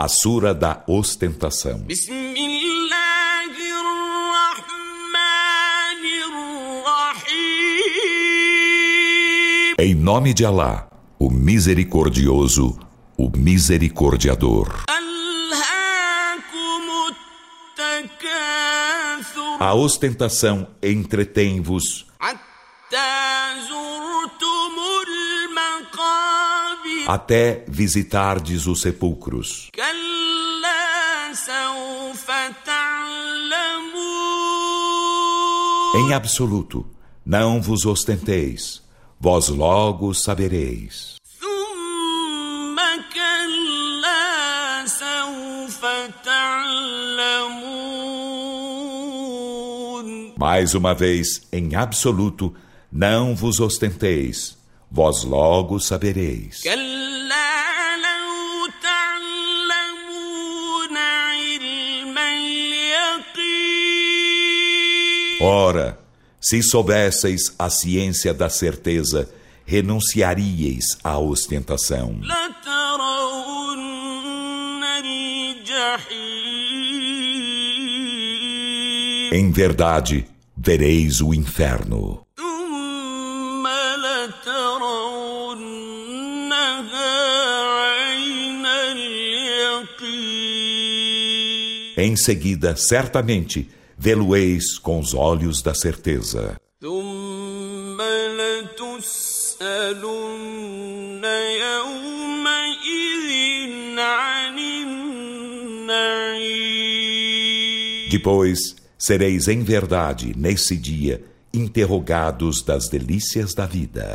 A Sura da Ostentação. Em nome de Alá, o Misericordioso, o Misericordiador. A ostentação entretém-vos até visitardes os sepulcros. Em absoluto, não vos ostenteis, vós logo sabereis. Mais uma vez, em absoluto, não vos ostenteis, vós logo sabereis. Ora, se soubesseis a ciência da certeza, renunciaríeis à ostentação. Em verdade, vereis o inferno. Em seguida, certamente, vê-lo-eis com os olhos da certeza. Depois, sereis em verdade, nesse dia, interrogados das delícias da vida.